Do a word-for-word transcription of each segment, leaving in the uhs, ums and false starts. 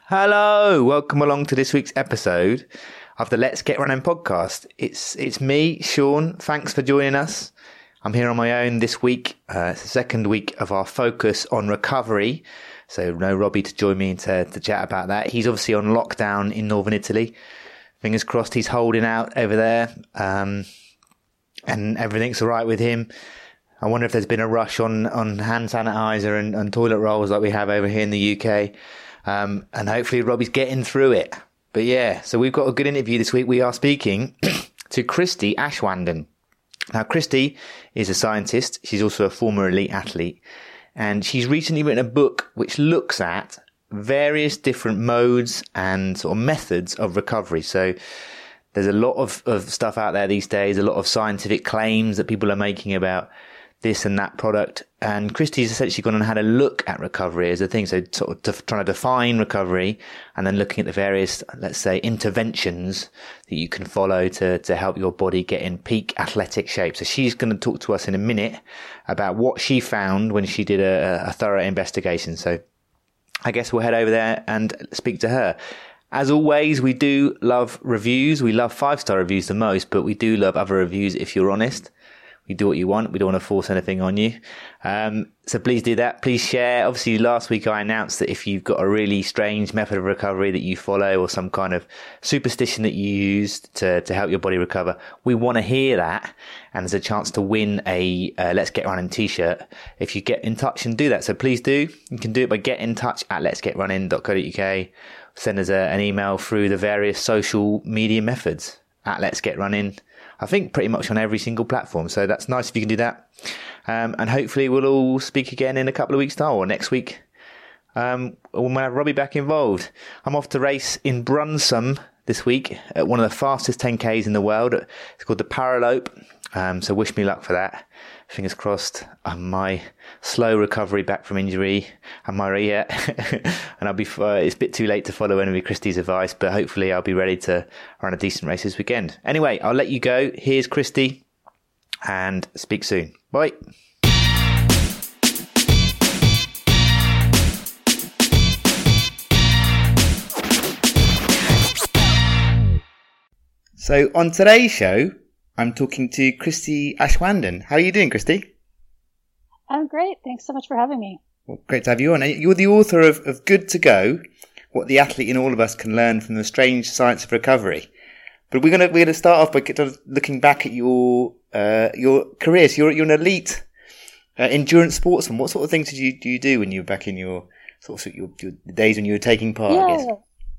Hello, welcome along to this week's episode of the Let's Get Running podcast. It's it's me, Sean. Thanks for joining us. I'm here on my own this week. Uh, it's the second week of our focus on recovery. So no Robbie to join me to, to chat about that. He's obviously on lockdown in northern Italy. Fingers crossed he's holding out over there, um, and everything's all right with him. I wonder if there's been a rush on, on hand sanitizer and, and toilet rolls like we have over here in the U K. Um, and hopefully Robbie's getting through it. But yeah, so we've got a good interview this week. We are speaking to Christy Ashwandon. Now, Christy is a scientist. She's also a former elite athlete. And she's recently written a book which looks at various different modes and sort of methods of recovery. So there's a lot of, of stuff out there these days, a lot of scientific claims that people are making about this and that product. And Christy's essentially gone and had a look at recovery as a thing. So sort of def- trying to define recovery and then looking at the various, let's say, interventions that you can follow to, to help your body get in peak athletic shape. So she's going to talk to us in a minute about what she found when she did a, a thorough investigation. So I guess we'll head over there and speak to her. As always, we do love reviews. We love five-star reviews the most, but we do love other reviews if you're honest. You do what you want. We don't want to force anything on you. Um, so please do that. Please share. Obviously, last week I announced that if you've got a really strange method of recovery that you follow or some kind of superstition that you use to, to help your body recover, we want to hear that. And there's a chance to win a uh, Let's Get Running t-shirt if you get in touch and do that. So please do. You can do it by getting in touch at lets get running dot co dot uk. Send us a, an email through the various social media methods at Let's Get Running. I think pretty much on every single platform. So that's nice if you can do that. Um, and hopefully we'll all speak again in a couple of weeks' time or next week. Um, we'll have Robbie back involved. I'm off to race in Brunsum this week at one of the fastest ten Ks in the world. It's called the Paralope. Um, so wish me luck for that. Fingers crossed on my slow recovery back from injury and my yeah, and I'll be. Uh, it's a bit too late to follow any of Christy's advice, but hopefully I'll be ready to run a decent race this weekend. Anyway, I'll let you go. Here's Christy, and speak soon. Bye. So on today's show, I'm talking to Christy Ashwandon. How are you doing, Christy? I'm great. Thanks so much for having me. Well, great to have you on. You're the author of, of Good to Go, What the Athlete in All of Us Can Learn from the Strange Science of Recovery. But we're going to we're going to start off by looking back at your uh, your career. So you're you're an elite uh, endurance sportsman. What sort of things did you do you do when you were back in your sort of your, your days when you were taking part? Yeah. I guess.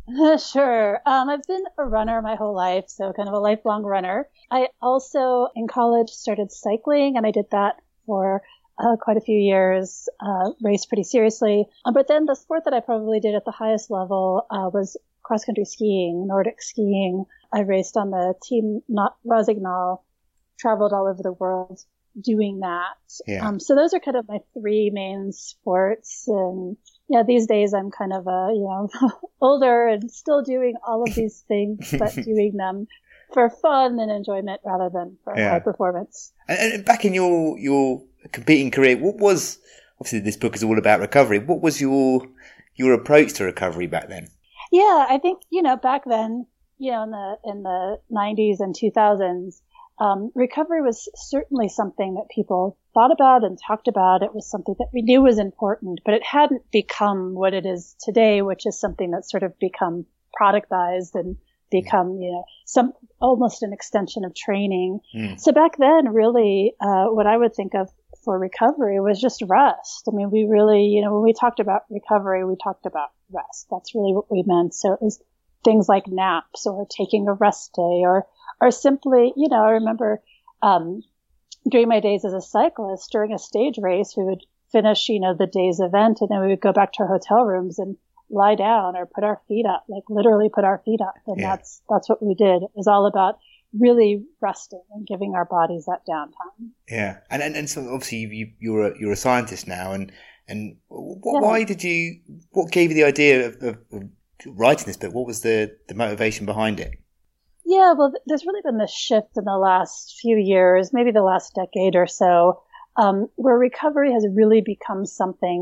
Sure. Um, I've been a runner my whole life, so kind of a lifelong runner. I also, in college, started cycling, and I did that for uh, quite a few years, uh, raced pretty seriously. Uh, but then the sport that I probably did at the highest level uh, was cross-country skiing, Nordic skiing. I raced on the Team Not Rosignol, traveled all over the world doing that. Yeah. Um, so those are kind of my three main sports. And yeah, these days I'm kind of a, you know, older and still doing all of these things, but doing them for fun and enjoyment rather than for yeah. high performance. And, and back in your, your competing career, what was, obviously this book is all about recovery. What was your, your approach to recovery back then? Yeah, I think, you know, back then, you know, in the, in the nineties and two thousands, Um, recovery was certainly something that people thought about and talked about. It was something that we knew was important, but it hadn't become what it is today, which is something that's sort of become productized and become, you know, some almost an extension of training. Mm. So back then, really, uh, what I would think of for recovery was just rest. I mean, we really, you know, when we talked about recovery, we talked about rest. That's really what we meant. So it was things like naps or taking a rest day or Or simply, you know, I remember um, during my days as a cyclist, during a stage race, we would finish, you know, the day's event, and then we would go back to our hotel rooms and lie down or put our feet up, like literally put our feet up. And yeah. that's that's what we did. It was all about really resting and giving our bodies that downtime. Yeah, and and, and so obviously you, you're a you're a scientist now, and and what, yeah. why did you? What gave you the idea of, of, of writing this book? What was the the motivation behind it? Yeah, well, there's really been this shift in the last few years, maybe the last decade or so, um, where recovery has really become something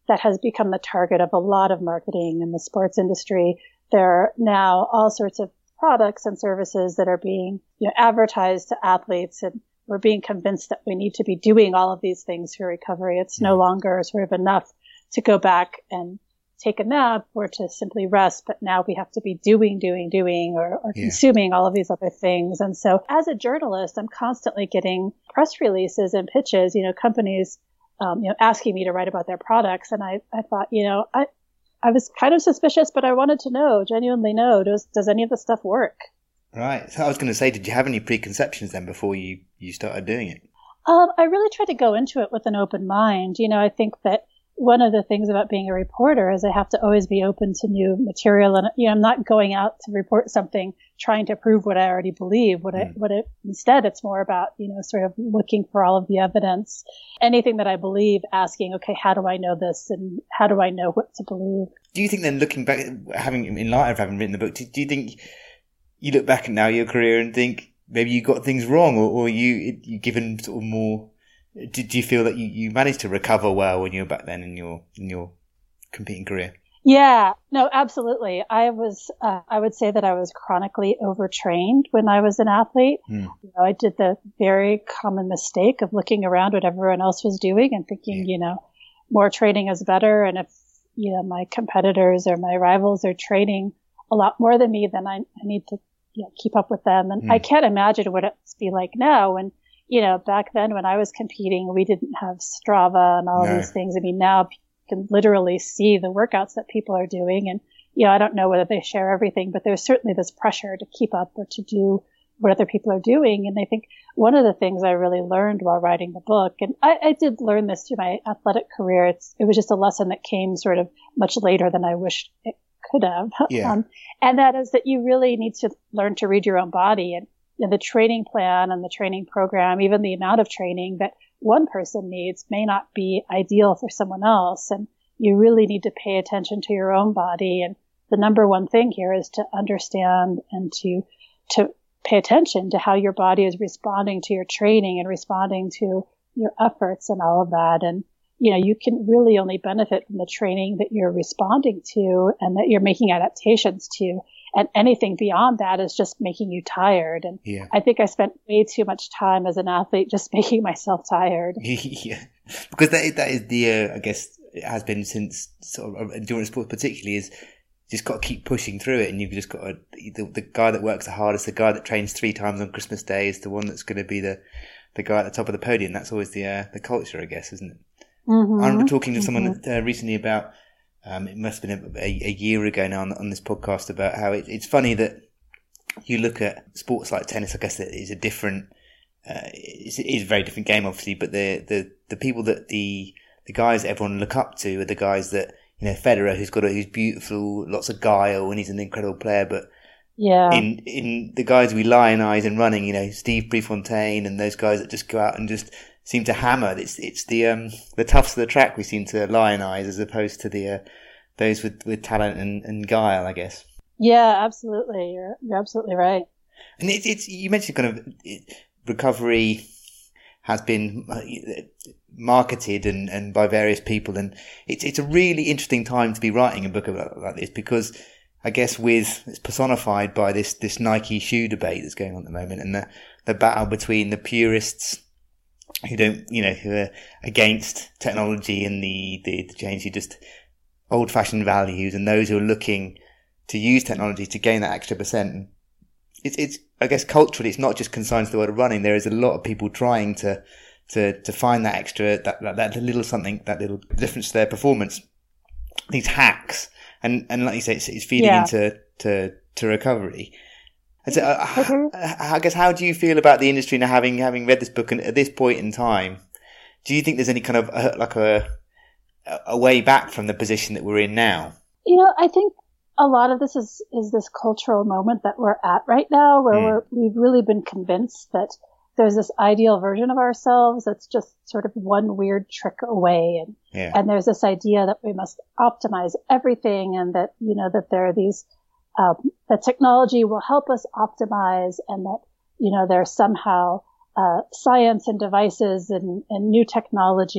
that has become the target of a lot of marketing in the sports industry. There are now all sorts of products and services that are being, you know, advertised to athletes, and we're being convinced that we need to be doing all of these things for recovery. It's no longer sort of enough to go back and take a nap or to simply rest, but now we have to be doing, doing, doing, or, or yeah. consuming all of these other things. And so as a journalist, I'm constantly getting press releases and pitches, you know, companies, um, you know, asking me to write about their products. And I, I thought, you know, I, I was kind of suspicious, but I wanted to know, genuinely know, does, does any of this stuff work? Right. So I was going to say, did you have any preconceptions then before you, you started doing it? Um, I really tried to go into it with an open mind. You know, I think that one of the things about being a reporter is I have to always be open to new material. And, you know, I'm not going out to report something trying to prove what I already believe. What mm. I, what it, instead, it's more about, you know, sort of looking for all of the evidence, anything that I believe, asking, okay, how do I know this? And how do I know what to believe? Do you think then, looking back, having, in light of having written the book, do, do you think you look back at now your career and think maybe you got things wrong, or, or you, you given sort of more, Did you feel that you, you managed to recover well when you were back then in your in your competing career? Yeah, no, absolutely. I was, uh, I would say that I was chronically overtrained when I was an athlete. Mm. You know, I did the very common mistake of looking around what everyone else was doing and thinking, yeah. you know, more training is better. And if, you know, my competitors or my rivals are training a lot more than me, then I, I need to you know, keep up with them. And mm. I can't imagine what it must be like now when, you know, back then when I was competing, we didn't have Strava and all no. these things. I mean, now you can literally see the workouts that people are doing. And, you know, I don't know whether they share everything, but there's certainly this pressure to keep up or to do what other people are doing. And I think one of the things I really learned while writing the book, and I, I did learn this through my athletic career, it's, it was just a lesson that came sort of much later than I wished it could have. Yeah. Um, and that is that you really need to learn to read your own body, and you know, the training plan and the training program, even the amount of training that one person needs may not be ideal for someone else. And you really need to pay attention to your own body. And the number one thing here is to understand and to, to pay attention to how your body is responding to your training and responding to your efforts and all of that. And, you know, you can really only benefit from the training that you're responding to and that you're making adaptations to. And anything beyond that is just making you tired. And yeah. I think I spent way too much time as an athlete just making myself tired. Yeah, because that, that is the, uh, I guess it has been since sort of endurance sports particularly, is just got to keep pushing through it. And you've just got to, the, the guy that works the hardest, the guy that trains three times on Christmas Day is the one that's going to be the, the guy at the top of the podium. That's always the, uh, the culture, I guess, isn't it? Mm-hmm. I remember talking to someone mm-hmm. uh, recently about, Um, it must have been a, a, a year ago now on, on this podcast, about how it, it's funny that you look at sports like tennis. I guess it is a different, uh, it's, it is a very different game, obviously. But the, the, the people that the the guys that everyone look up to are the guys that, you know, Federer, who's got a, who's beautiful, lots of guile, and he's an incredible player. But yeah, in in the guys we lionize in running, you know, Steve Prefontaine and those guys that just go out and just seem to hammer. It's it's the um the toughs of the track we seem to lionize, as opposed to the uh, those with, with talent and, and guile, I guess. Yeah, absolutely. You're you're absolutely right. And it's it's you mentioned kind of it, recovery has been marketed and, and by various people, and it's it's a really interesting time to be writing a book about like this, because I guess with it's personified by this this Nike shoe debate that's going on at the moment, and the the battle between the purists who don't, you know, who are against technology and the, the, the change, who just old fashioned values, and those who are looking to use technology to gain that extra percent. And it's, it's, I guess culturally, it's not just consigned to the world of running. There is a lot of people trying to, to, to find that extra, that, that, that little something, that little difference to their performance. These hacks. And, and like you say, it's, it's feeding yeah. into, to, to recovery. And so, uh, mm-hmm. I guess, how do you feel about the industry now, having having read this book, and at this point in time, do you think there's any kind of uh, like a a way back from the position that we're in now? You know, I think a lot of this is is this cultural moment that we're at right now, where mm. we're, we've really been convinced that there's this ideal version of ourselves that's just sort of one weird trick away, and yeah. and there's this idea that we must optimize everything, and that you know that there are these. Um, that technology will help us optimize, and that, you know, there's somehow, uh, science and devices and, and new technology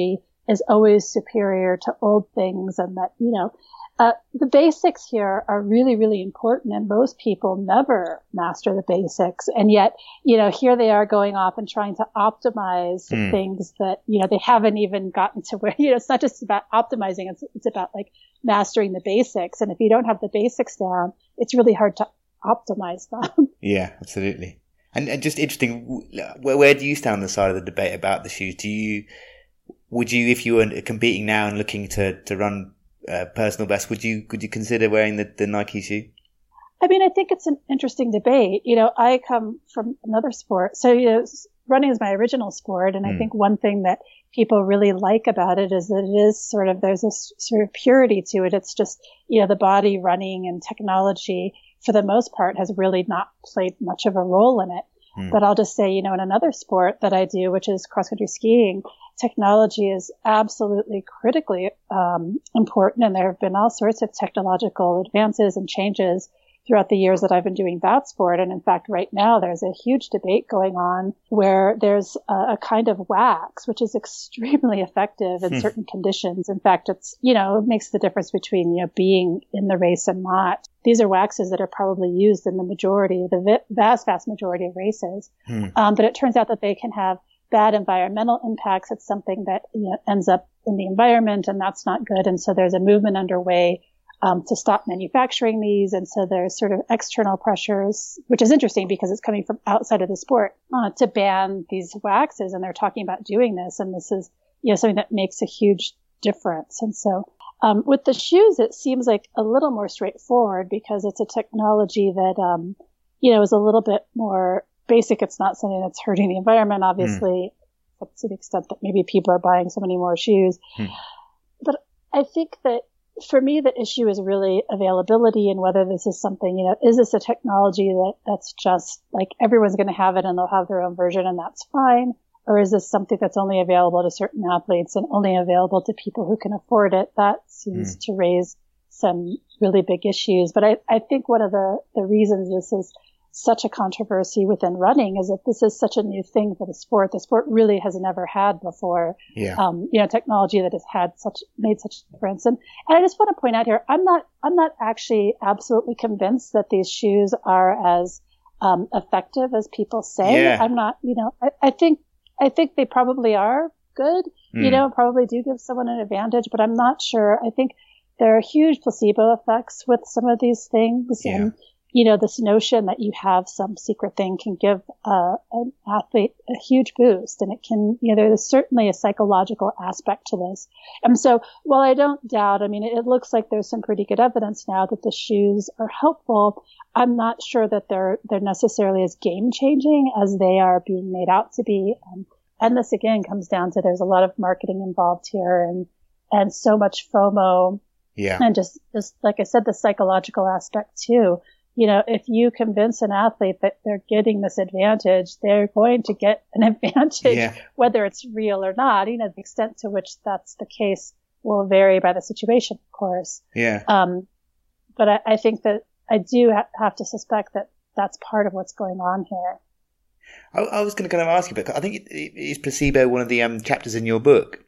is always superior to old things, and that, you know, uh, the basics here are really, really important, and most people never master the basics. And yet, you know, here they are going off and trying to optimize mm. things that, you know, they haven't even gotten to where, you know, it's not just about optimizing, it's, it's about like mastering the basics. And if you don't have the basics down, it's really hard to optimize them. Yeah, absolutely. And, and just interesting, where, where do you stand on the side of the debate about the shoes? Do you, would you, if you were competing now and looking to, to run uh, personal best, would you, could you consider wearing the, the Nike shoe? I mean, I think it's an interesting debate. You know, I come from another sport. So, you know, running is my original sport. And mm. I think one thing that people really like about it is that it is sort of, there's this sort of purity to it. It's just, you know, the body running and technology for the most part has really not played much of a role in it. Mm. But I'll just say, you know, in another sport that I do, which is cross-country skiing, technology is absolutely critically um, important. And there have been all sorts of technological advances and changes throughout the years that I've been doing that sport. And in fact, right now, there's a huge debate going on where there's a, a kind of wax, which is extremely effective in hmm. certain conditions. In fact, it's, you know, it makes the difference between, you know, being in the race and not. These are waxes that are probably used in the majority, the vast, vast majority of races. Hmm. Um, but it turns out that they can have bad environmental impacts. It's something that, you know, ends up in the environment, and that's not good. And so there's a movement underway Um, to stop manufacturing these. And so there's sort of external pressures, which is interesting because it's coming from outside of the sport, uh, to ban these waxes. And they're talking about doing this. And this is, you know, something that makes a huge difference. And so, um, with the shoes, it seems like a little more straightforward because it's a technology that, um, you know, is a little bit more basic. It's not something that's hurting the environment, obviously, mm. to the extent that maybe people are buying so many more shoes. Mm. But I think that, for me, the issue is really availability and whether this is something, you know, is this a technology that that's just like everyone's going to have it and they'll have their own version and that's fine? Or is this something that's only available to certain athletes and only available to people who can afford it? That seems mm. to raise some really big issues. But I, I think one of the, the reasons this is such a controversy within running is that this is such a new thing for the sport. The sport really has never had before, yeah. um, you know, technology that has had such, made such a difference. And, and I just want to point out here, I'm not, I'm not actually absolutely convinced that these shoes are as, um, effective as people say. Yeah. I'm not, you know, I, I think, I think they probably are good, mm. you know, probably do give someone an advantage, but I'm not sure. I think there are huge placebo effects with some of these things. Yeah. And, you know, this notion that you have some secret thing can give uh, an athlete a huge boost. And it can, you know, there's certainly a psychological aspect to this. And so while I don't doubt, I mean, it, it looks like there's some pretty good evidence now that the shoes are helpful. I'm not sure that they're, they're necessarily as game changing as they are being made out to be. Um, and this again comes down to there's a lot of marketing involved here and, and so much FOMO. Yeah. And just, just like I said, the psychological aspect too. You know, if you convince an athlete that they're getting this advantage, they're going to get an advantage, yeah. whether it's real or not. You know, the extent to which that's the case will vary by the situation, of course. Yeah. Um, but I, I think that I do ha- have to suspect that that's part of what's going on here. I, I was going to kind of ask you, but I think it, it, is placebo one of the um, chapters in your book?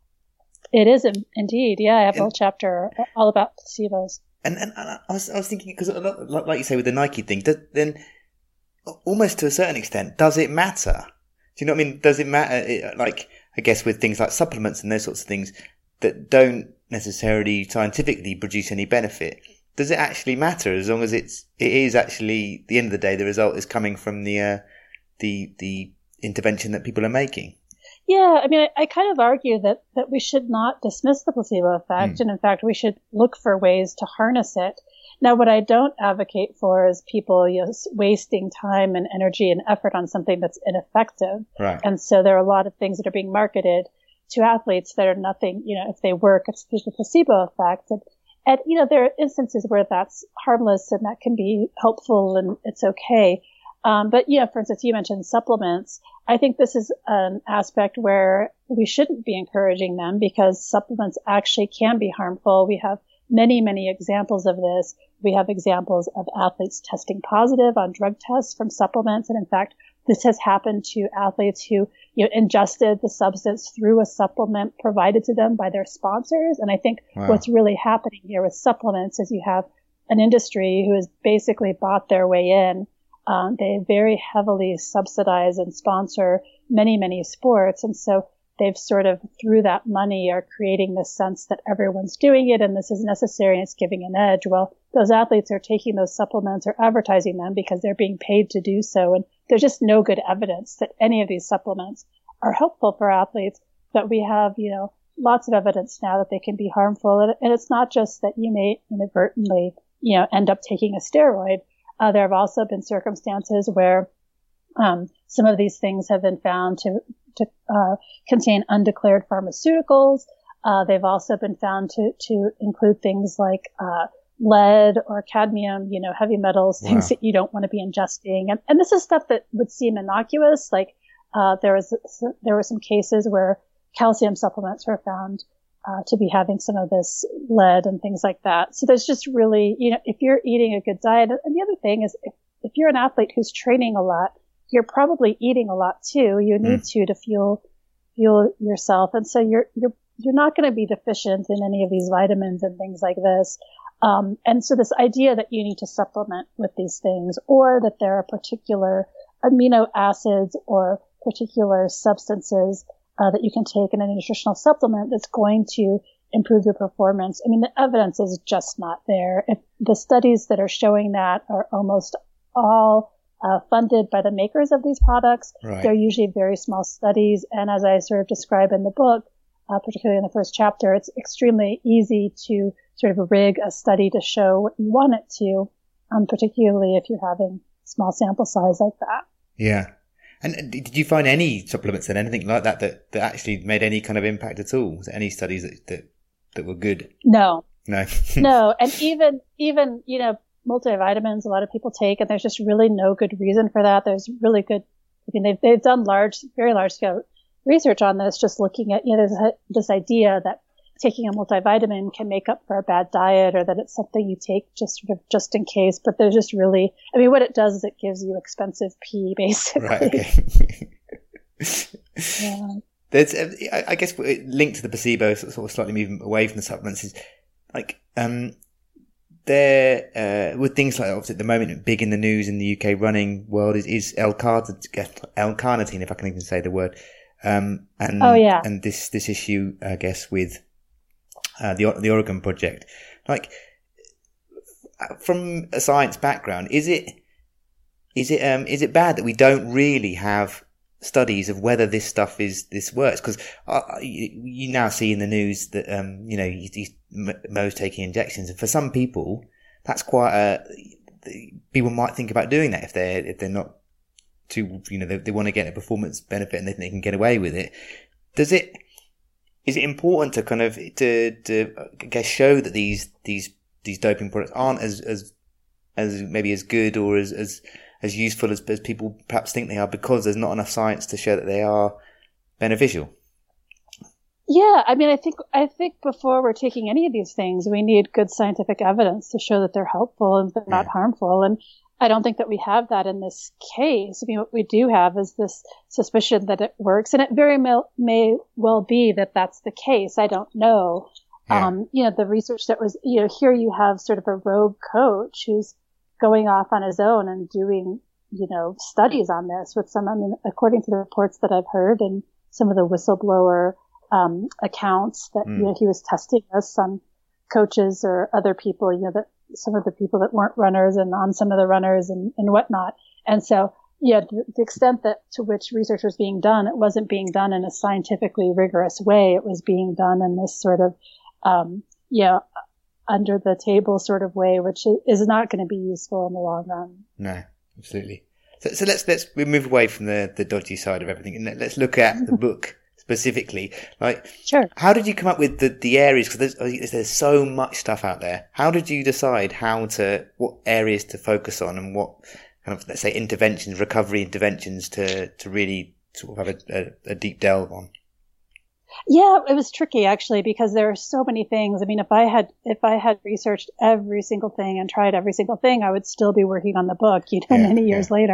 It is indeed. Yeah, I have a whole chapter all about placebos. And, and and I was I was thinking because like you say with the Nike thing, does, then almost to a certain extent, does it matter? Do you know what I mean? Does it matter? Like I guess with things like supplements and those sorts of things that don't necessarily scientifically produce any benefit, does it actually matter as long as it's it is actually at the end of the day the result is coming from the uh, the the intervention that people are making? Yeah, I mean, I, I kind of argue that, that we should not dismiss the placebo effect. Mm. And in fact, we should look for ways to harness it. Now, what I don't advocate for is people, you know, wasting time and energy and effort on something that's ineffective. Right. And so there are a lot of things that are being marketed to athletes that are nothing, you know, if they work, it's the placebo effect. And, and, you know, there are instances where that's harmless and that can be helpful and it's okay. Um, but, you know, for instance, you mentioned supplements. I think this is an aspect where we shouldn't be encouraging them because supplements actually can be harmful. We have many, many examples of this. We have examples of athletes testing positive on drug tests from supplements. And in fact, this has happened to athletes who, you know, ingested the substance through a supplement provided to them by their sponsors. And I think wow. what's really happening here with supplements is you have an industry who has basically bought their way in. Um, they very heavily subsidize and sponsor many, many sports. And so they've sort of, through that money, are creating this sense that everyone's doing it and this is necessary and it's giving an edge. Well, those athletes are taking those supplements or advertising them because they're being paid to do so. And there's just no good evidence that any of these supplements are helpful for athletes. But we have, you know, lots of evidence now that they can be harmful. And, and it's not just that you may inadvertently, you know, end up taking a steroid. Uh, there have also been circumstances where um, some of these things have been found to to uh, contain undeclared pharmaceuticals. Uh, they've also been found to to include things like uh, lead or cadmium, you know, heavy metals, wow. things that you don't want to be ingesting. And, and this is stuff that would seem innocuous. Like uh, there was there were some cases where calcium supplements were found Uh, to be having some of this lead and things like that. So there's just really, you know, if you're eating a good diet, and the other thing is if, if you're an athlete who's training a lot, you're probably eating a lot too. You need mm. to, to fuel, fuel yourself. And so you're, you're, you're not going to be deficient in any of these vitamins and things like this. Um, and so this idea that you need to supplement with these things, or that there are particular amino acids or particular substances Uh, that you can take in a nutritional supplement that's going to improve your performance. I mean, the evidence is just not there. If the studies that are showing that are almost all uh, funded by the makers of these products. Right. They're usually very small studies. And as I sort of describe in the book, uh, particularly in the first chapter, it's extremely easy to sort of rig a study to show what you want it to, um, particularly if you're having small sample size like that. Yeah. And did you find any supplements and anything like that, that that actually made any kind of impact at all? Was there any studies that that, that were good? No. No. No. And even, even, you know, multivitamins a lot of people take, and there's just really no good reason for that. There's really good, I mean, they've, they've done large, very large scale research on this, just looking at, you know, there's this idea that taking a multivitamin can make up for a bad diet, or that it's something you take just sort of just in case. But there's just really, I mean, what it does is it gives you expensive pee, basically. Right. Okay. Yeah. There's, I guess, linked to the placebo, sort of slightly moving away from the supplements, is like um, there uh, with things like, obviously at the moment, big in the news in the U K running world is, is L-carnitine, if I can even say the word. Um, and oh, yeah. and this this issue, I guess, with Uh, the the Oregon Project, like from a science background, is it is it um is it bad that we don't really have studies of whether this stuff is this works? Because uh, you, you now see in the news that um you know you, you, Mo's taking injections, and for some people that's quite a people might think about doing that if they if they're not too you know they, they want to get a performance benefit and they think they can get away with it. Does it? Is it important to kind of to to I guess show that these these these doping products aren't as as as maybe as good or as as as useful as, as people perhaps think they are, because there's not enough science to show that they are beneficial? Yeah, I mean, I think I think before we're taking any of these things, we need good scientific evidence to show that they're helpful and they're not yeah. harmful. And I don't think that we have that in this case. I mean, what we do have is this suspicion that it works, and it very may, may well be that that's the case. I don't know. Yeah. Um, you know, the research that was, you know, here you have sort of a rogue coach who's going off on his own and doing, you know, studies on this with some, I mean, according to the reports that I've heard and some of the whistleblower um, accounts that, mm. you know, he was testing this on coaches or other people, you know, that some of the people that weren't runners and on some of the runners and, and whatnot. And so, yeah, the, the extent that to which research was being done, it wasn't being done in a scientifically rigorous way. It was being done in this sort of, um, yeah, under the table sort of way, which is not going to be useful in the long run. No, absolutely. So, so let's, let's, we move away from the, the dodgy side of everything and let's look at the book specifically. Like, sure. How did you come up with the, the areas? Because there's, there's so much stuff out there. How did you decide how to, what areas to focus on and what kind of, let's say, interventions, recovery interventions to, to really sort of have a, a, a deep delve on? Yeah, it was tricky actually, because there are so many things. I mean, if I had, if I had researched every single thing and tried every single thing, I would still be working on the book, you know, yeah, many years yeah. later.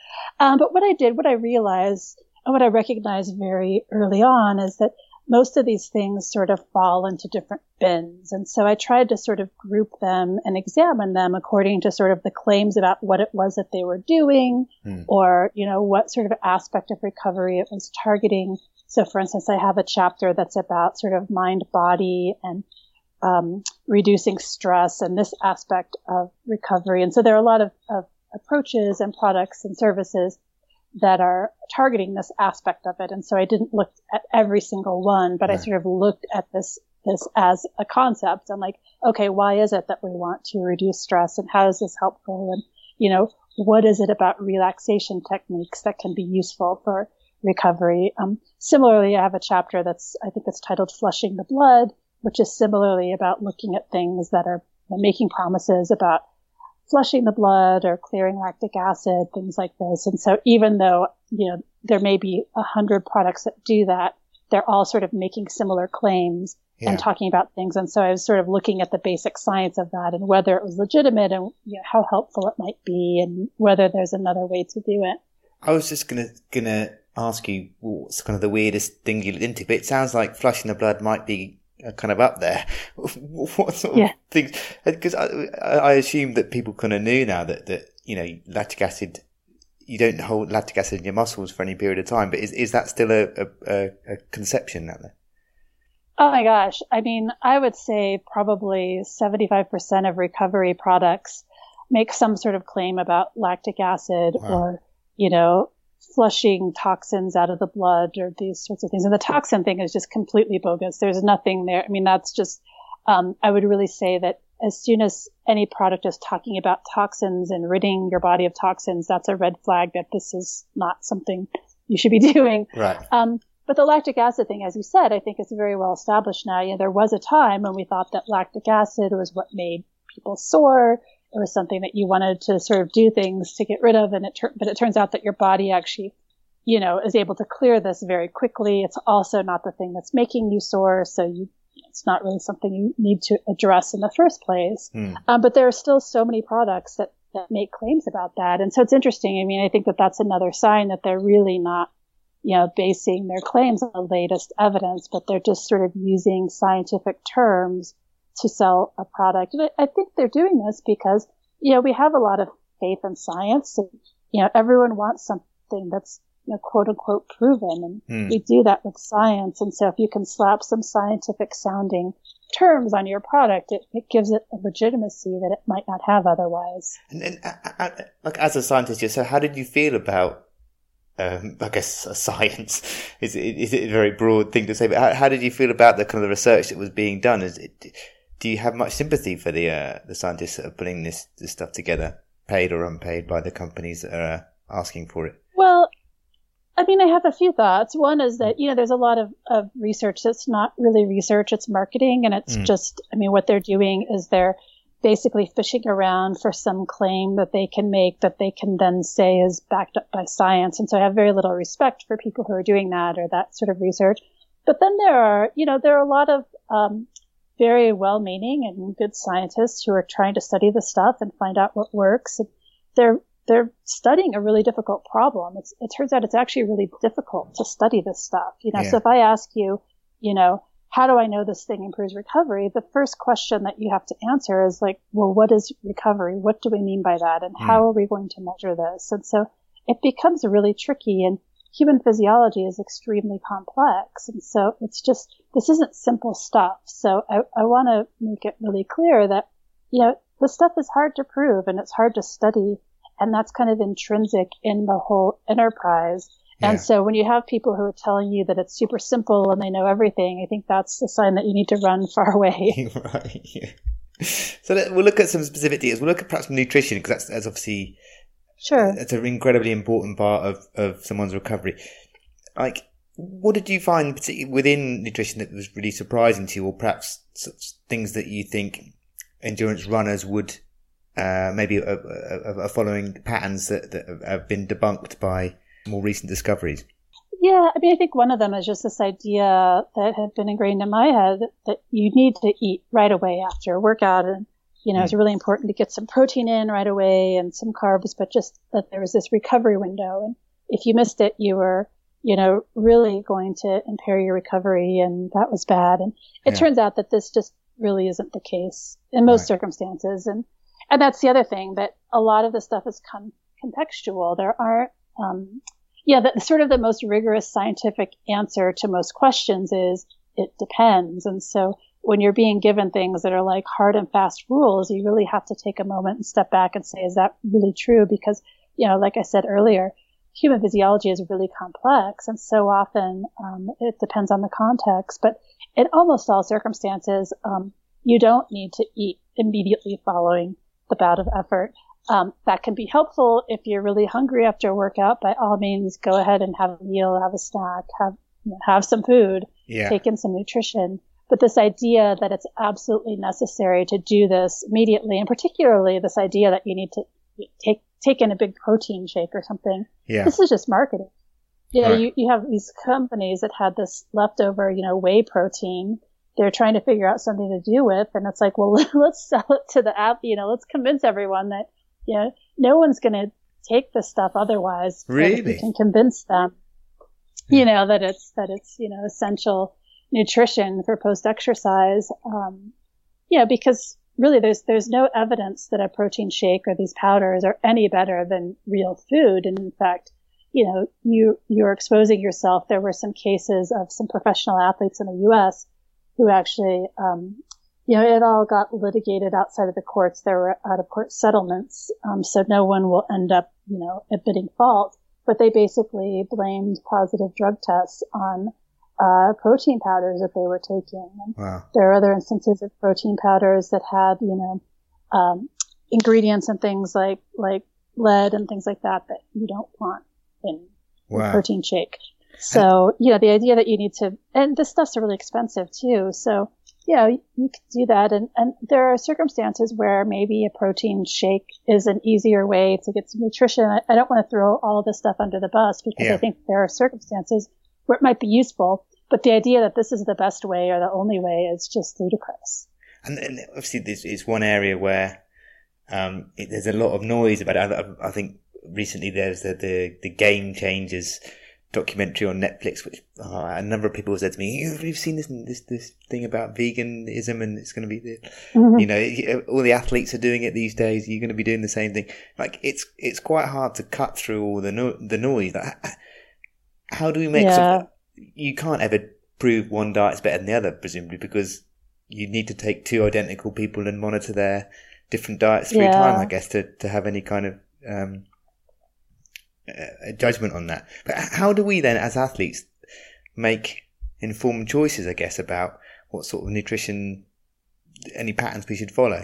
Um, but what I did, what I realized, and what I recognized very early on is that most of these things sort of fall into different bins. And so I tried to sort of group them and examine them according to sort of the claims about what it was that they were doing, mm. or, you know, what sort of aspect of recovery it was targeting. So for instance, I have a chapter that's about sort of mind, body, and um, reducing stress and this aspect of recovery. And so there are a lot of, of approaches and products and services that are targeting this aspect of it. And so I didn't look at every single one, but right. I sort of looked at this, this as a concept. I'm like, okay, why is it that we want to reduce stress, and how is this helpful? And, you know, what is it about relaxation techniques that can be useful for recovery? Um, similarly, I have a chapter that's, I think it's titled Flushing the Blood, which is similarly about looking at things that are making promises about flushing the blood or clearing lactic acid, things like this. And so even though, you know, there may be a hundred products that do that, they're all sort of making similar claims yeah. and talking about things. And so I was sort of looking at the basic science of that and whether it was legitimate and, you know, how helpful it might be and whether there's another way to do it. I was just gonna gonna ask you what's kind of the weirdest thing you looked into, but it sounds like flushing the blood might be kind of up there. What sort of yeah. things? Because I, I assume that people kind of knew now that, that, you know, lactic acid, you don't hold lactic acid in your muscles for any period of time, but is, is that still a, a, a conception out there? Oh my gosh. I mean, I would say probably seventy-five percent of recovery products make some sort of claim about lactic acid wow. or, you know, flushing toxins out of the blood or these sorts of things. And the toxin thing is just completely bogus. There's nothing there. I mean, that's just, um, I would really say that as soon as any product is talking about toxins and ridding your body of toxins, that's a red flag that this is not something you should be doing. Right. Um, but the lactic acid thing, as you said, I think is very well established now. You know, there was a time when we thought that lactic acid was what made people sore. It was something that you wanted to sort of do things to get rid of. And it tur- but it turns out that your body actually, you know, is able to clear this very quickly. It's also not the thing that's making you sore. So you, it's not really something you need to address in the first place. Mm. Um, but there are still so many products that, that make claims about that. And so it's interesting. I mean, I think that that's another sign that they're really not, you know, basing their claims on the latest evidence, but they're just sort of using scientific terms to sell a product. And I, I think they're doing this because, you know, we have a lot of faith in science and, you know, everyone wants something that's, you know, quote unquote proven. And mm. we do that with science. And so if you can slap some scientific sounding terms on your product, it, it gives it a legitimacy that it might not have otherwise. And, and uh, uh, like as a scientist yourself, how did you feel about, um, I guess, uh, science? Is it, is it a very broad thing to say? But how, how did you feel about the kind of the research that was being done? Is it, do you have much sympathy for the uh, the scientists that are putting this, this stuff together, paid or unpaid by the companies that are uh, asking for it? Well, I mean, I have a few thoughts. One is that, you know, there's a lot of, of research that's not really research, it's marketing. And it's mm. just, I mean, what they're doing is they're basically fishing around for some claim that they can make that they can then say is backed up by science. And so I have very little respect for people who are doing that or that sort of research. But then there are, you know, there are a lot of um very well-meaning and good scientists who are trying to study the stuff and find out what works. And they're they're studying a really difficult problem. It's, it turns out it's actually really difficult to study this stuff. You know, yeah. So if I ask you, you know, how do I know this thing improves recovery? The first question that you have to answer is like, well, what is recovery? What do we mean by that? And mm. how are we going to measure this? And so it becomes really tricky. And human physiology is extremely complex. And so it's just, this isn't simple stuff. So I, I want to make it really clear that, you know, this stuff is hard to prove and it's hard to study. And that's kind of intrinsic in the whole enterprise. Yeah. And so when you have people who are telling you that it's super simple and they know everything, I think that's a sign that you need to run far away. Right. Yeah. So let, we'll look at some specific details. We'll look at perhaps nutrition because that's, that's obviously Sure. That's an incredibly important part of, of someone's recovery. Like, what did you find particularly within nutrition that was really surprising to you, or perhaps such things that you think endurance runners would uh, maybe are, are, are following patterns that, that have been debunked by more recent discoveries? Yeah, I mean, I think one of them is just this idea that had been ingrained in my head that you need to eat right away after a workout. And You know, mm. it's really important to get some protein in right away and some carbs, but just that there was this recovery window. And if you missed it, you were, you know, really going to impair your recovery, and that was bad. And it yeah. turns out that this just really isn't the case in most right. circumstances. And, and that's the other thing, that a lot of the stuff is con- contextual. There aren't, um, yeah, the, sort of the most rigorous scientific answer to most questions is it depends. And so when you're being given things that are like hard and fast rules, you really have to take a moment and step back and say, is that really true? Because, you know, like I said earlier, human physiology is really complex, and so often um, it depends on the context. But in almost all circumstances, um, you don't need to eat immediately following the bout of effort. Um, that can be helpful if you're really hungry after a workout. By all means, go ahead and have a meal, have a snack, have you know, have some food, yeah. take in some nutrition. But this idea that it's absolutely necessary to do this immediately, and particularly this idea that you need to take take in a big protein shake or something. Yeah. This is just marketing. You know, right. you, you have these companies that had this leftover, you know, whey protein. They're trying to figure out something to do with. And it's like, well, let's sell it to the app. You know, let's convince everyone that, you know, no one's going to take this stuff otherwise. Really? We can convince them, yeah. you know, that it's, that it's, you know, essential nutrition for post exercise. Um, yeah, because really, there's there's no evidence that a protein shake or these powders are any better than real food. And in fact, you know, you you're exposing yourself. There were some cases of some professional athletes in the U S who actually, um, you know, it all got litigated outside of the courts. There were out of court settlements, um, so no one will end up, you know, admitting fault. But they basically blamed positive drug tests on Uh, protein powders that they were taking. And wow. There are other instances of protein powders that had, you know, um, ingredients and things like, like lead and things like that that you don't want in wow. a protein shake. So, you know, the idea that you need to, and this stuff's really expensive too. So, you know, you can do that. And, and there are circumstances where maybe a protein shake is an easier way to get some nutrition. I, I don't want to throw all of this stuff under the bus, because yeah. I think there are circumstances where it might be useful. But the idea that this is the best way or the only way is just ludicrous. And, and obviously, this is one area where um, it, there's a lot of noise about it. I, I think recently there's the, the, the Game Changers documentary on Netflix, which uh, a number of people have said to me, "You've seen this this this thing about veganism, and it's going to be the, mm-hmm. you know, all the athletes are doing it these days. You're going to be doing the same thing." Like it's it's quite hard to cut through all the no, the noise. Like, how do we make? Yeah. Some, you can't ever prove one diet's better than the other, presumably, because you need to take two identical people and monitor their different diets through yeah. time, I guess, to, to have any kind of um, uh, judgment on that. But how do we then, as athletes, make informed choices, I guess, about what sort of nutrition, any patterns we should follow?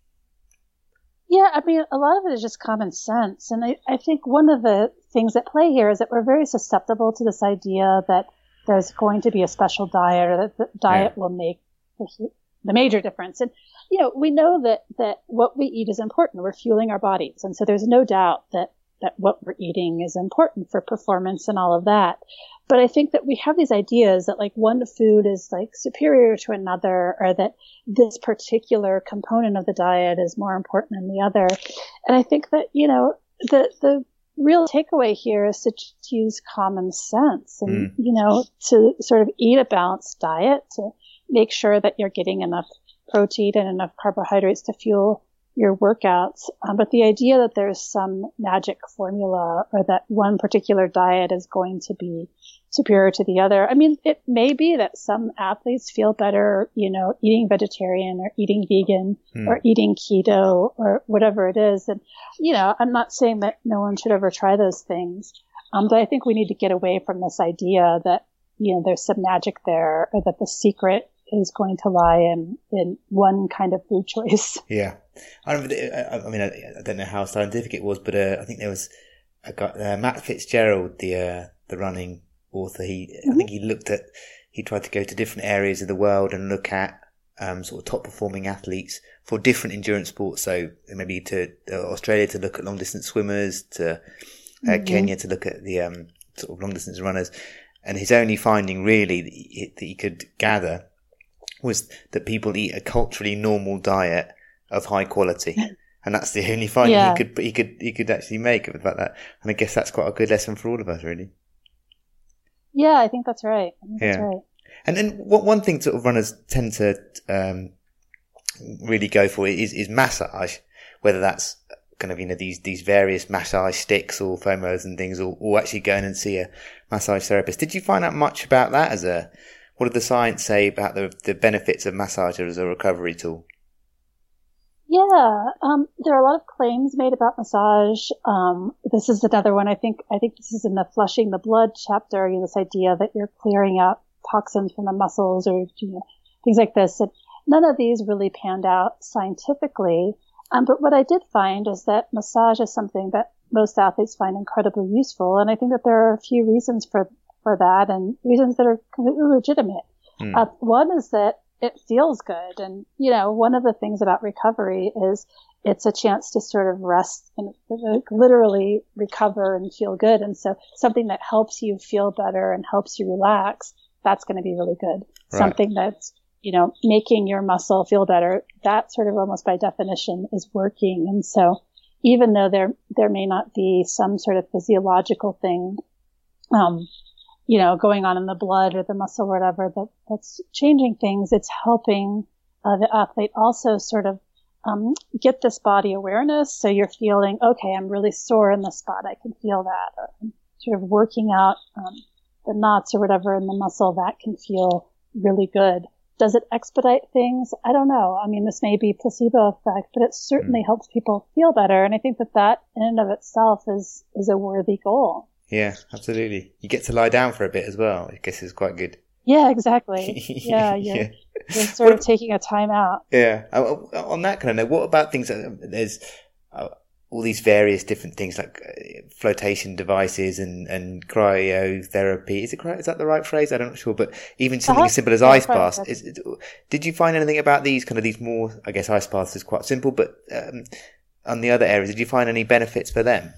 Yeah, I mean, a lot of it is just common sense. And I, I think one of the things at play here is that we're very susceptible to this idea that there's going to be a special diet, or that the diet yeah. will make the, the major difference. And, you know, we know that, that what we eat is important. We're fueling our bodies. And so there's no doubt that, that what we're eating is important for performance and all of that. But I think that we have these ideas that like one food is like superior to another, or that this particular component of the diet is more important than the other. And I think that, you know, the, the, real takeaway here is to, to use common sense and, mm. you know, to sort of eat a balanced diet, to make sure that you're getting enough protein and enough carbohydrates to fuel your workouts. Um, but the idea that there's some magic formula, or that one particular diet is going to be superior to the other. I mean, it may be that some athletes feel better, you know, eating vegetarian or eating vegan mm. or eating keto or whatever it is. And, you know, I'm not saying that no one should ever try those things. Um, but I think we need to get away from this idea that, you know, there's some magic there, or that the secret is going to lie in, in one kind of food choice. Yeah. I, don't, I mean, I, I don't know how scientific it was, but uh, I think there was a guy, uh, Matt Fitzgerald, the uh, the running author. He, mm-hmm. I think he looked at, he tried to go to different areas of the world and look at um, sort of top performing athletes for different endurance sports. So maybe to uh, Australia to look at long distance swimmers, to uh, mm-hmm. Kenya to look at the um, sort of long distance runners. And his only finding really that he, that he could gather was that people eat a culturally normal diet of high quality. And that's the only finding yeah. he could he could he could actually make about that. And I guess that's quite a good lesson for all of us, really. Yeah, I think that's right. I think yeah. that's right. And then what one thing sort of runners tend to um, really go for is is massage, whether that's kind of, you know, these these various massage sticks or foam rollers and things, or, or actually going and see a massage therapist. Did you find out much about that as a? What did the science say about the the benefits of massage as a recovery tool? Yeah, um, there are a lot of claims made about massage. Um, this is another one. I think, I think this is in the flushing the blood chapter, you know, this idea that you're clearing out toxins from the muscles or, you know, things like this. And none of these really panned out scientifically. Um, but what I did find is that massage is something that most athletes find incredibly useful. And I think that there are a few reasons for, for that and reasons that are completely legitimate. Mm. Uh, one is that it feels good. And, you know, one of the things about recovery is it's a chance to sort of rest and literally recover and feel good. And so something that helps you feel better and helps you relax, that's going to be really good. Right. Something that's, you know, making your muscle feel better, that sort of almost by definition is working. And so even though there, there may not be some sort of physiological thing, um, you know, going on in the blood or the muscle or whatever, that, that's changing things. It's helping uh, the athlete also sort of um, get this body awareness. So you're feeling, okay, I'm really sore in this spot. I can feel that. Or I'm sort of working out um, the knots or whatever in the muscle. That can feel really good. Does it expedite things? I don't know. I mean, this may be placebo effect, but it certainly mm. helps people feel better. And I think that that in and of itself is, is a worthy goal. Yeah, absolutely. You get to lie down for a bit as well. I guess it's quite good. Yeah, exactly. Yeah, you're, yeah. you're sort what, of taking a time out. Yeah. On that kind of note, what about things like, there's uh, all these various different things like uh, flotation devices and, and cryotherapy. Is it is that the right phrase? I'm not sure. But even something uh-huh. as simple as yeah, ice baths. Is, is, did you find anything about these kind of these more, I guess ice baths is quite simple, but um, on the other areas, did you find any benefits for them?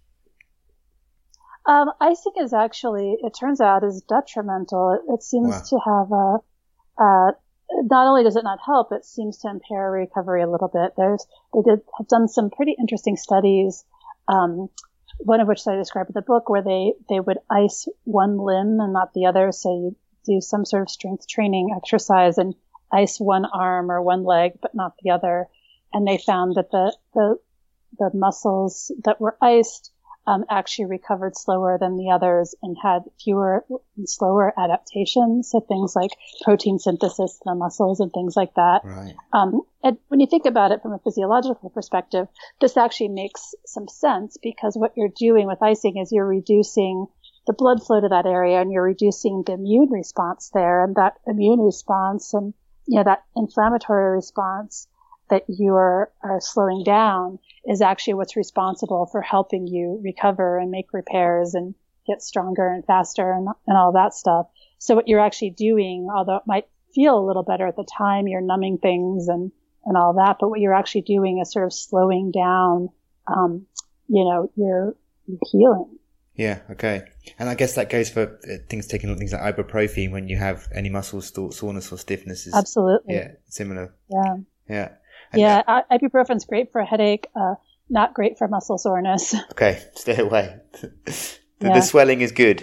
Um, icing is actually, it turns out, is detrimental. It, it seems wow. to have a, uh, not only does it not help, it seems to impair recovery a little bit. There's, they did have done some pretty interesting studies, um, one of which I described in the book, where they, they would ice one limb and not the other. So you do some sort of strength training exercise and ice one arm or one leg, but not the other. And they found that the, the, the muscles that were iced Um, actually recovered slower than the others and had fewer and slower adaptations. So things like protein synthesis in the muscles and things like that. Right. Um, and when you think about it from a physiological perspective, this actually makes some sense because what you're doing with icing is you're reducing the blood flow to that area and you're reducing the immune response there. And that immune response and, you know, that inflammatory response that you are, are slowing down is actually what's responsible for helping you recover and make repairs and get stronger and faster and, and all that stuff. So what you're actually doing, although it might feel a little better at the time, you're numbing things and, and all that, but what you're actually doing is sort of slowing down, um, you know, your, your healing. Yeah, okay. And I guess that goes for uh, things taking things like ibuprofen when you have any muscle soreness or stiffness. Is, Absolutely. Yeah, similar. Yeah. Yeah. And yeah, uh, ibuprofen's great for a headache, uh, not great for muscle soreness. Okay, stay away. the, yeah. the swelling is good.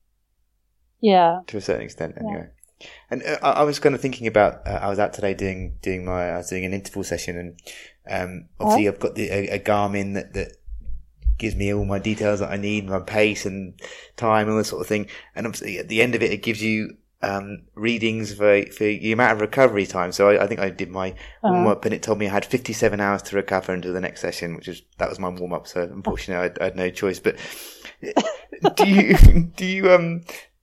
Yeah. To a certain extent, anyway. Yeah. And uh, I, I was kind of thinking about, uh, I was out today doing, doing my, I was doing an interval session and, um, obviously oh. I've got the, a, a Garmin that, that gives me all my details that I need, my pace and time, all that sort of thing. And obviously at the end of it, it gives you, um, readings for, for the amount of recovery time. So I, I think I did my uh-huh. warm up and it told me I had fifty-seven hours to recover until the next session, which is, that was my warm up. So unfortunately I, I had no choice, but do you, do you, um,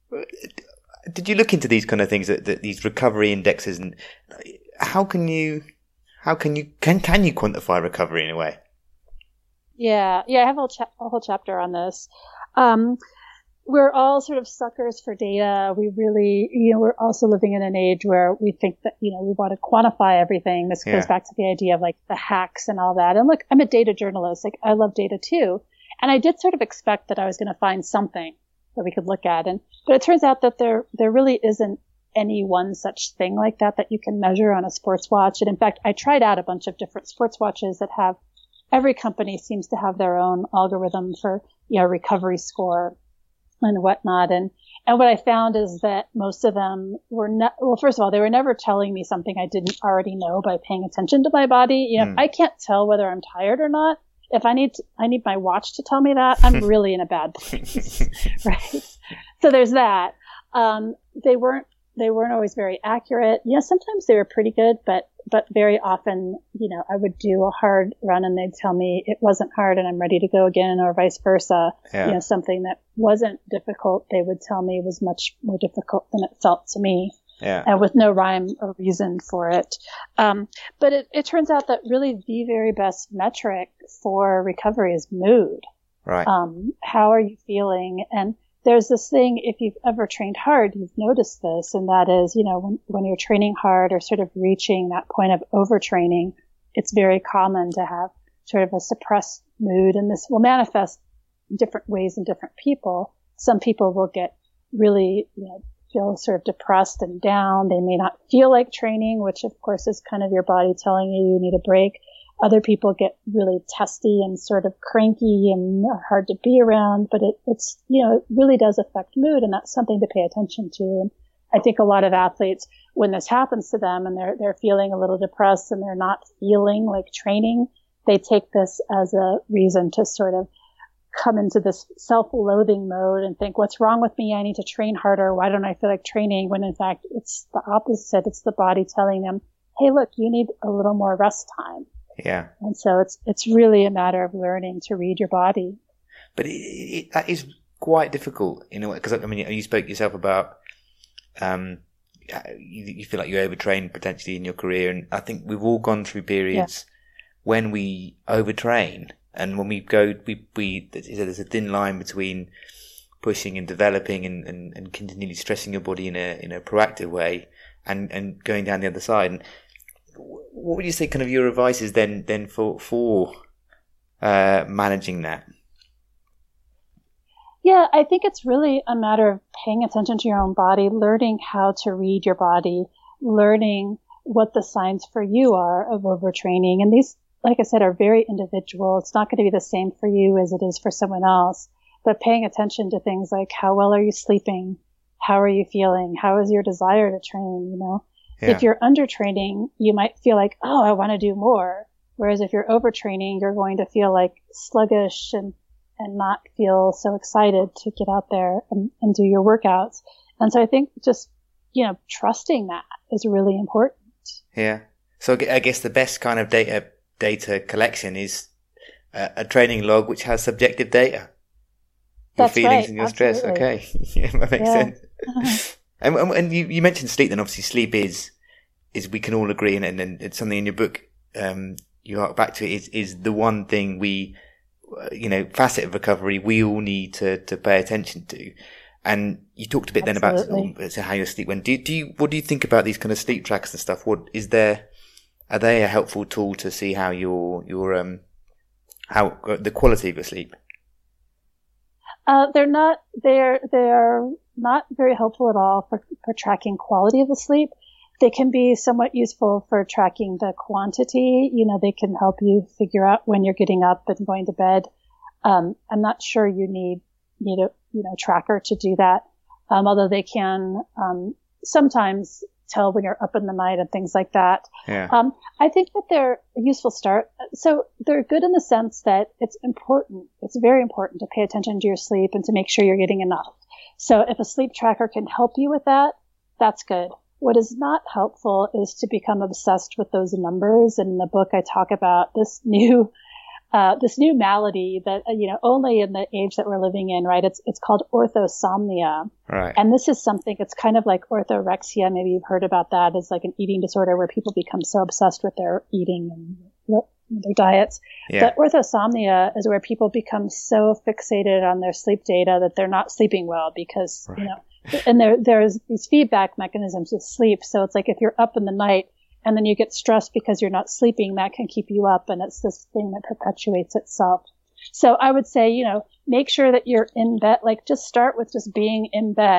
did you look into these kind of things that, that these recovery indexes and how can you, how can you, can, can you quantify recovery in a way? Yeah. Yeah. I have a whole, cha- a whole chapter on this. Um, We're all sort of suckers for data. We really, you know, we're also living in an age where we think that, you know, we want to quantify everything. This goes yeah. back to the idea of like the hacks and all that. And look, I'm a data journalist. Like I love data too. And I did sort of expect that I was going to find something that we could look at. And, but it turns out that there, there really isn't any one such thing like that that you can measure on a sports watch. And in fact, I tried out a bunch of different sports watches that have, every company seems to have their own algorithm for, you know, recovery score and whatnot. And, and what I found is that most of them were not, well, first of all, they were never telling me something I didn't already know by paying attention to my body. You know, mm. I can't tell whether I'm tired or not. If I need to, I need my watch to tell me that, I'm really in a bad place, right? So there's that. Um, they weren't, they weren't always very accurate. Yeah, sometimes they were pretty good, but, but very often, you know, I would do a hard run and they'd tell me it wasn't hard and I'm ready to go again, or vice versa. Yeah. You know, something that wasn't difficult, they would tell me was much more difficult than it felt to me. Yeah. And with no rhyme or reason for it. Um, but it, it turns out that really the very best metric for recovery is mood. Right. Um, how are you feeling? And there's this thing, if you've ever trained hard, you've noticed this, and that is, you know, when, when you're training hard or sort of reaching that point of overtraining, it's very common to have sort of a suppressed mood, and this will manifest in different ways in different people. Some people will get really, you know, feel sort of depressed and down. They may not feel like training, which of course is kind of your body telling you you need a break. Other people get really testy and sort of cranky and are hard to be around, but it, it's, you know, it really does affect mood, and that's something to pay attention to. And I think a lot of athletes, when this happens to them and they're, they're feeling a little depressed and they're not feeling like training, they take this as a reason to sort of come into this self-loathing mode and think, what's wrong with me? I need to train harder. Why don't I feel like training? When in fact, it's the opposite. It's the body telling them, hey, look, you need a little more rest time. Yeah. And so it's, it's really a matter of learning to read your body. But it, it, that is quite difficult, you know, because I mean, you spoke yourself about, um, you, you feel like you overtrained potentially in your career. And I think we've all gone through periods yeah. when we overtrain. And when we go, we, we, there's a thin line between pushing and developing and, and, and continually stressing your body in a, in a proactive way and, and going down the other side. And what would you say kind of your advice is then, then for, for, uh, managing that? Yeah, I think it's really a matter of paying attention to your own body, learning how to read your body, learning what the signs for you are of overtraining. And these, like I said, are very individual. It's not going to be the same for you as it is for someone else, but paying attention to things like how well are you sleeping? How are you feeling? How is your desire to train? You know, yeah. If you're undertraining, you might feel like, oh, I want to do more. Whereas if you're overtraining, you're going to feel like sluggish and, and not feel so excited to get out there and, and do your workouts. And so I think just, you know, trusting that is really important. Yeah. So I guess the best kind of data data collection is a, a training log which has subjective data. Your That's feelings right. and your Absolutely. stress. Okay. Yeah, that makes yeah. sense. Uh-huh. and and you, you mentioned sleep, then obviously sleep is, is we can all agree, and, and it's something in your book, um, you hark back to, is, is the one thing we, uh, you know, facet of recovery we all need to, to pay attention to. And you talked a bit Absolutely. then about how your sleep went. Do, do you, what do you think about these kind of sleep trackers and stuff? What is there, are they a helpful tool to see how your, your, um, how, uh, the quality of your sleep? Uh, they're not, they're, they're not very helpful at all for, for tracking quality of the sleep. They can be somewhat useful for tracking the quantity. You know, they can help you figure out when you're getting up and going to bed. Um, I'm not sure you need, need a, you know, tracker to do that. Um, although they can, um, sometimes tell when you're up in the night and things like that. Yeah. Um, I think that they're a useful start. So they're good in the sense that it's important. It's very important to pay attention to your sleep and to make sure you're getting enough. So if a sleep tracker can help you with that, that's good. What is not helpful is to become obsessed with those numbers. And in the book, I talk about this new, uh, this new malady that, uh, you know, only in the age that we're living in, right? It's, it's called orthosomnia. Right. And this is something, it's kind of like orthorexia. Maybe you've heard about that. It's like an eating disorder where people become so obsessed with their eating and their diets. Yeah. But orthosomnia is where people become so fixated on their sleep data that they're not sleeping well because, right. you know, and there, there's these feedback mechanisms with sleep. So it's like if you're up in the night and then you get stressed because you're not sleeping, that can keep you up. And it's this thing that perpetuates itself. So I would say, you know, make sure that you're in bed, like just start with just being in bed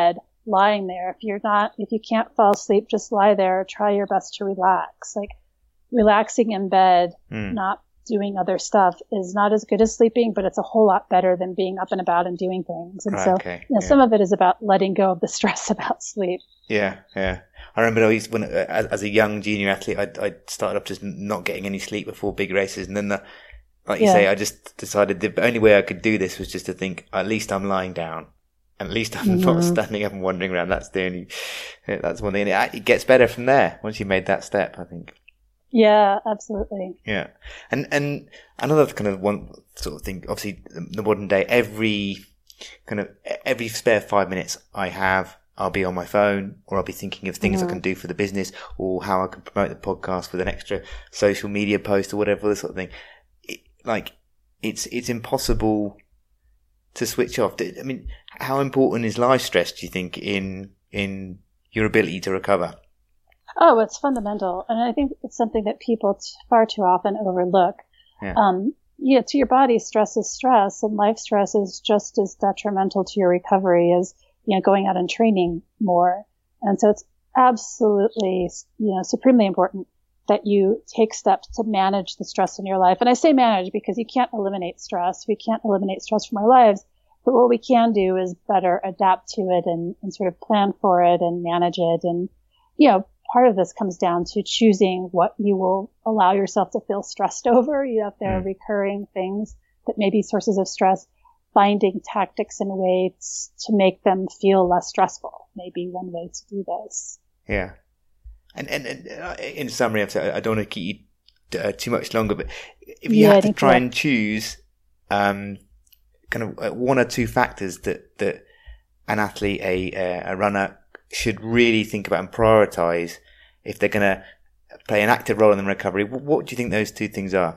lying there. If you're not, if you can't fall asleep, just lie there. Try your best to relax. Like relaxing in bed, mm. not doing other stuff is not as good as sleeping, but it's a whole lot better than being up and about and doing things. And so okay. you know, yeah. some of it is about letting go of the stress about sleep. Yeah, yeah. I remember I used when as, as a young junior athlete, I I started off just not getting any sleep before big races, and then the, like you yeah. say, I just decided the only way I could do this was just to think, at least I'm lying down, at least I'm mm-hmm. not standing up and wandering around. That's the only, that's one thing. And it, it gets better from there once you made that step, I think. Yeah, absolutely. Yeah, and and another kind of one sort of thing. Obviously, the modern day, every kind of every spare five minutes I have, I'll be on my phone, or I'll be thinking of things mm-hmm. I can do for the business, or how I can promote the podcast with an extra social media post or whatever, this sort of thing. It, like, it's it's impossible to switch off. I mean, how important is life stress, do you think, in in your ability to recover? Oh, it's fundamental. And I think it's something that people t- far too often overlook. Yeah. Um, yeah, to your body, stress is stress, and life stress is just as detrimental to your recovery as, you know, going out and training more. And so it's absolutely, you know, supremely important that you take steps to manage the stress in your life. And I say manage because you can't eliminate stress. We can't eliminate stress from our lives. But what we can do is better adapt to it and, and sort of plan for it and manage it. And, you know, part of this comes down to choosing what you will allow yourself to feel stressed over. You know, if there are recurring things that may be sources of stress, finding tactics and ways to make them feel less stressful may be one way to do this. Yeah. And, and, and uh, in summary, I don't want to keep you uh, too much longer, but if you yeah, had to try and choose um, kind of one or two factors that, that an athlete, a, a runner, should really think about and prioritize if they're going to play an active role in the recovery, what do you think those two things are?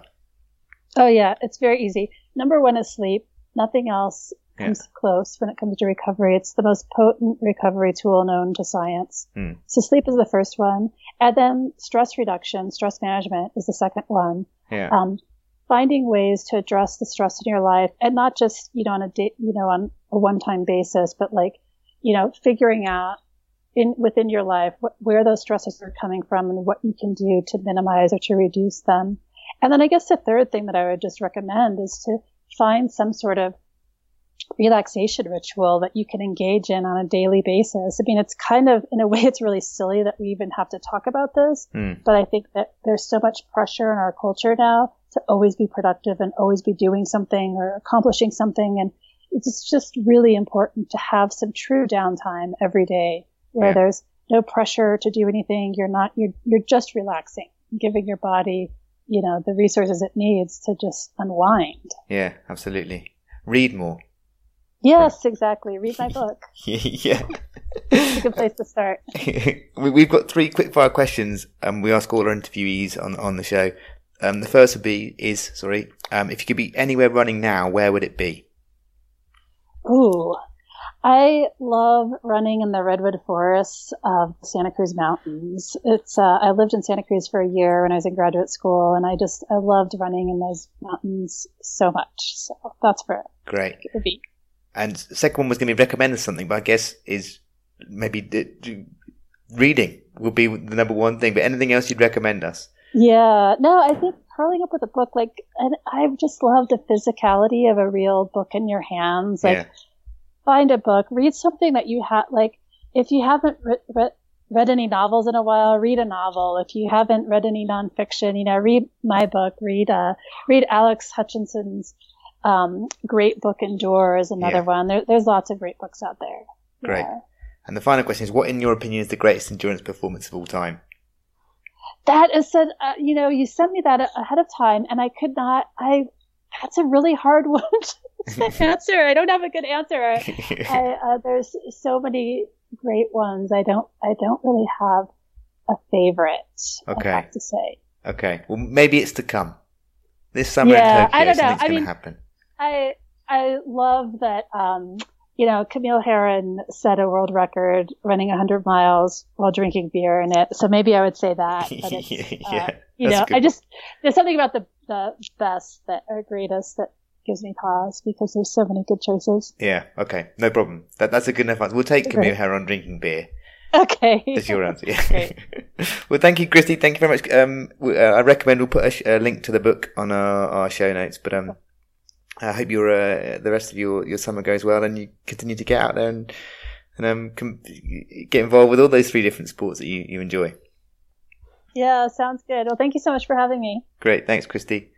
Oh, yeah, it's very easy. Number one is sleep. Nothing else comes yeah. close when it comes to recovery. It's the most potent recovery tool known to science. Hmm. So sleep is the first one. And then stress reduction, stress management is the second one. Yeah. Um, finding ways to address the stress in your life, and not just, you know, on a day, you know, on a one-time basis, but like, you know, figuring out in within your life what, where those stresses are coming from and what you can do to minimize or to reduce them. And then I guess the third thing that I would just recommend is to find some sort of relaxation ritual that you can engage in on a daily basis. I mean, it's kind of, in a way, it's really silly that we even have to talk about this, mm. but I think that there's so much pressure in our culture now to always be productive and always be doing something or accomplishing something. And it's just really important to have some true downtime every day where yeah. there's no pressure to do anything. You're not, you're, you're just relaxing, giving your body, you know, the resources it needs to just unwind. Yeah, absolutely. Read more. Yes, exactly. Read my book. Yeah. It's a good place to start. We've got three quick fire questions um, we ask all our interviewees on, on the show. Um, the first would be, is, sorry, um, if you could be anywhere running now, where would it be? Ooh, I love running in the redwood forests of Santa Cruz Mountains. It's, uh, I lived in Santa Cruz for a year when I was in graduate school, and I just, I loved running in those mountains so much. So that's where Great. It would be. And the second one was going to be recommend something, but I guess is maybe d- d- reading will be the number one thing, but anything else you'd recommend us? Yeah, no, I think curling up with a book, like, and I've just loved the physicality of a real book in your hands. Like, yeah. find a book, read something that you have, like, if you haven't re- re- read any novels in a while, read a novel. If you haven't read any nonfiction, you know, read my book, read, uh, read Alex Hutchinson's, um, great book, Endure is another yeah. one. There, there's lots of great books out there. Great. Yeah. And the final question is, what in your opinion is the greatest endurance performance of all time? That is said, uh, you know, you sent me that ahead of time and I could not, I, that's a really hard one to answer. I don't have a good answer. I, I, uh, there's so many great ones. I don't, I don't really have a favorite. Okay. I have to say. Okay. Well, maybe it's to come. This summer yeah, in Tokyo, I don't know. something's I going mean, to happen. I, I love that, um, you know, Camille Herron set a world record running one hundred miles while drinking beer in it. So maybe I would say that. But it's, yeah, uh, you know, I one. just, there's something about the, the best that are greatest that gives me pause because there's so many good choices. Yeah. Okay. No problem. That that's a good enough answer. We'll take Camille Herron drinking beer. Okay. That's your answer. Yeah. Well, thank you, Christy. Thank you very much. Um, we, uh, I recommend we'll put a, sh- a link to the book on our, our show notes. But um, I hope your uh, the rest of your, your summer goes well, and you continue to get out there and and um com- get involved with all those three different sports that you, you enjoy. Yeah, sounds good. Well, thank you so much for having me. Great. Thanks, Christy.